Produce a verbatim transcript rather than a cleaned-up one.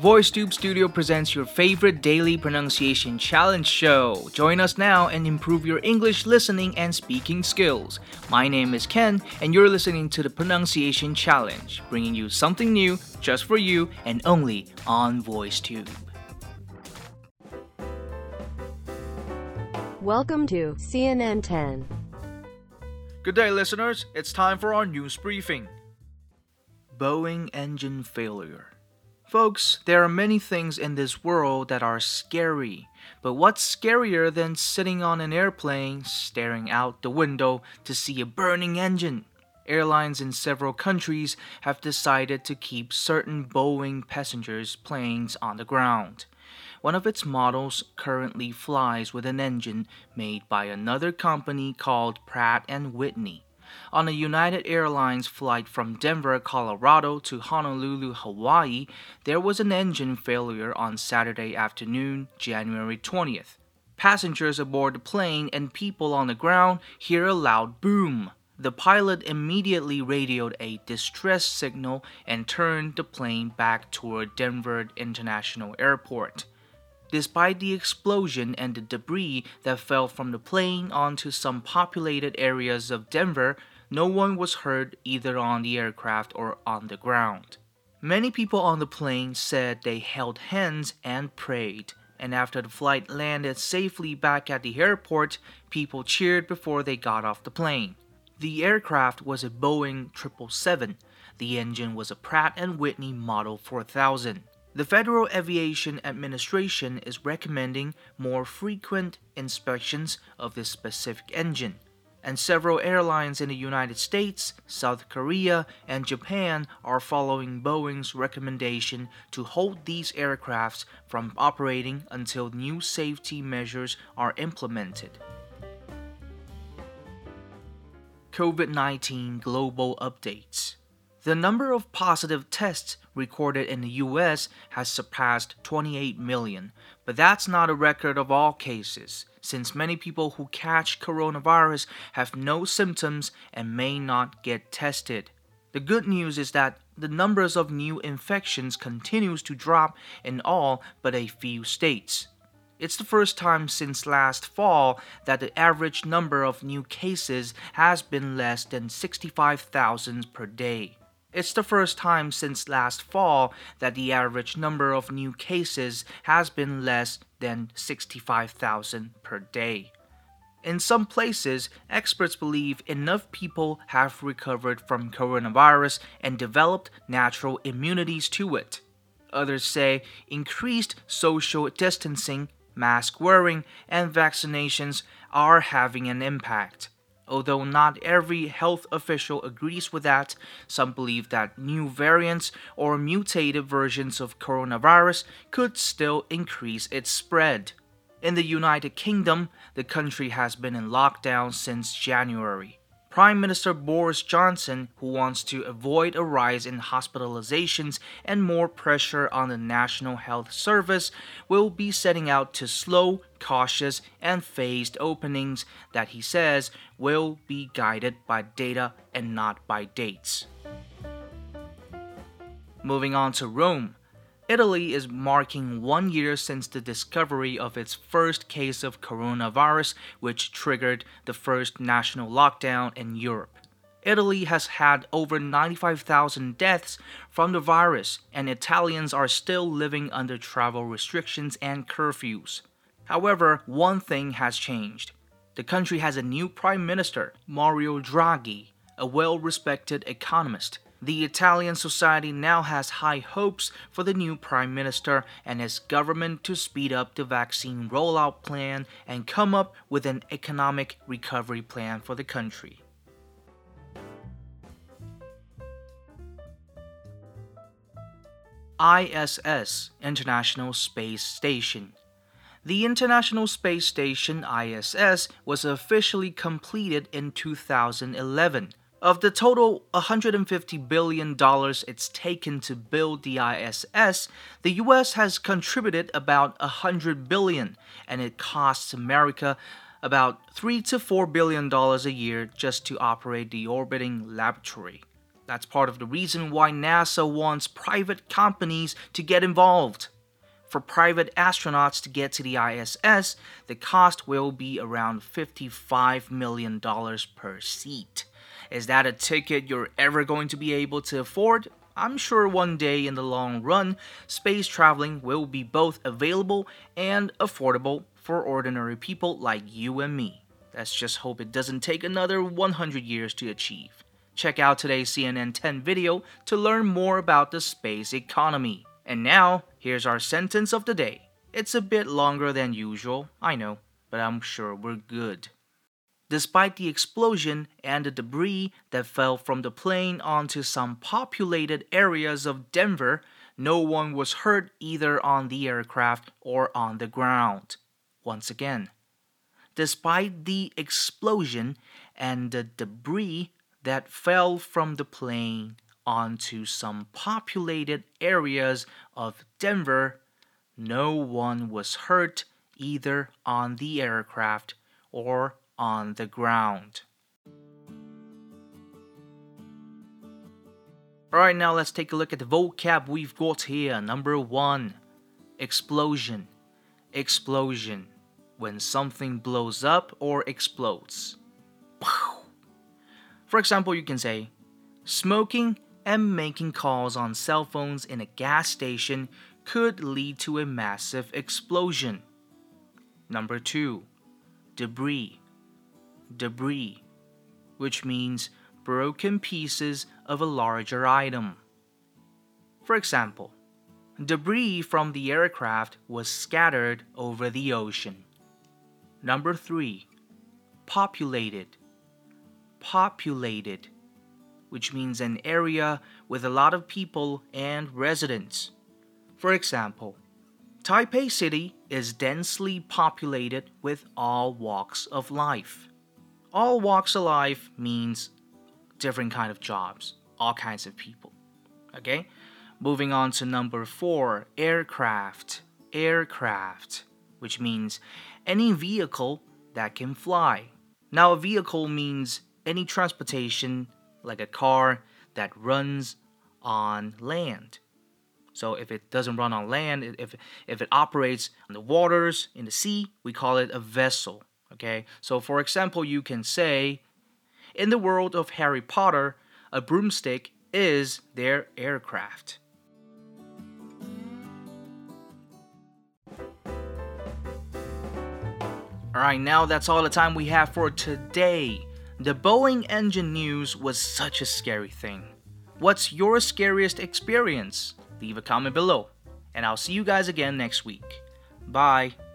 VoiceTube Studio presents your favorite daily pronunciation challenge show. Join us now and improve your English listening and speaking skills. My name is Ken, and you're listening to the Pronunciation Challenge, bringing you something new just for you and only on VoiceTube. Welcome to C N N ten. Good day, listeners. It's time for our news briefing. Boeing engine failure. Folks, there are many things in this world that are scary. But what's scarier than sitting on an airplane, staring out the window to see a burning engine? Airlines in several countries have decided to keep certain Boeing passengers planes on the ground. One of its models currently flies with an engine made by another company called Pratt and Whitney. On a United Airlines flight from Denver, Colorado to Honolulu, Hawaii, there was an engine failure on Saturday afternoon, January twentieth. Passengers aboard the plane and people on the ground hear a loud boom. The pilot immediately radioed a distress signal and turned the plane back toward Denver International Airport. Despite the explosion and the debris that fell from the plane onto some populated areas of Denver, no one was hurt either on the aircraft or on the ground. Many people on the plane said they held hands and prayed, and after the flight landed safely back at the airport, people cheered before they got off the plane. The aircraft was a Boeing triple seven. The engine was a Pratt and Whitney Model four thousand. The Federal Aviation Administration is recommending more frequent inspections of this specific engine, and several airlines in the United States, South Korea, and Japan are following Boeing's recommendation to hold these aircrafts from operating until new safety measures are implemented. COVID nineteen global updates. The number of positive tests recorded in the U S has surpassed twenty-eight million, but that's not a record of all cases, since many people who catch coronavirus have no symptoms and may not get tested. The good news is that the numbers of new infections continues to drop in all but a few states. It's the first time since last fall that the average number of new cases has been less than sixty-five thousand per day. It's the first time since last fall that the average number of new cases has been less than sixty-five thousand per day. In some places, experts believe enough people have recovered from coronavirus and developed natural immunities to it. Others say increased social distancing, mask wearing, and vaccinations are having an impact. Although not every health official agrees with that, some believe that new variants or mutated versions of coronavirus could still increase its spread. In the United Kingdom, the country has been in lockdown since January. Prime Minister Boris Johnson, who wants to avoid a rise in hospitalizations and more pressure on the National Health Service, will be setting out to slow, cautious, and phased openings that he says will be guided by data and not by dates. Moving on to Rome. Italy is marking one year since the discovery of its first case of coronavirus, which triggered the first national lockdown in Europe. Italy has had over ninety-five thousand deaths from the virus, and Italians are still living under travel restrictions and curfews. However, one thing has changed. The country has a new prime minister, Mario Draghi, a well-respected economist. The Italian society now has high hopes for the new prime minister and his government to speed up the vaccine rollout plan and come up with an economic recovery plan for the country. I S S, International Space Station. The International Space Station, I S S, was officially completed in two thousand eleven. Of the total one hundred fifty billion dollars it's taken to build the I S S, the U S has contributed about one hundred billion dollars, and it costs America about three to four billion dollars a year just to operate the orbiting laboratory. That's part of the reason why NASA wants private companies to get involved. For private astronauts to get to the I S S, the cost will be around fifty-five million dollars per seat. Is that a ticket you're ever going to be able to afford? I'm sure one day in the long run, space traveling will be both available and affordable for ordinary people like you and me. Let's just hope it doesn't take another one hundred years to achieve. Check out today's C N N ten video to learn more about the space economy. And now, here's our sentence of the day. It's a bit longer than usual, I know, but I'm sure we're good. Despite the explosion and the debris that fell from the plane onto some populated areas of Denver, no one was hurt either on the aircraft or on the ground. Once again, despite the explosion and the debris that fell from the plane onto some populated areas of Denver, no one was hurt either on the aircraft or on the ground. Alright, now let's take a look at the vocab we've got here. Number one, explosion. Explosion. When something blows up or explodes. For example, you can say, smoking and making calls on cell phones in a gas station could lead to a massive explosion. Number two, debris. Debris, which means broken pieces of a larger item. For example, debris from the aircraft was scattered over the ocean. Number three, populated. Populated, which means an area with a lot of people and residents. For example, Taipei City is densely populated with all walks of life. All walks of life means different kind of jobs, all kinds of people. Okay? Moving on to number four, aircraft. Aircraft, which means any vehicle that can fly. Now, a vehicle means any transportation, like a car, that runs on land. So if it doesn't run on land, if, if it operates on the waters, in the sea, we call it a vessel. Okay? So for example, you can say, in the world of Harry Potter, a broomstick is their aircraft. Alright, now that's all the time we have for today. The Boeing engine news was such a scary thing. What's your scariest experience? Leave a comment below. And I'll see you guys again next week. Bye.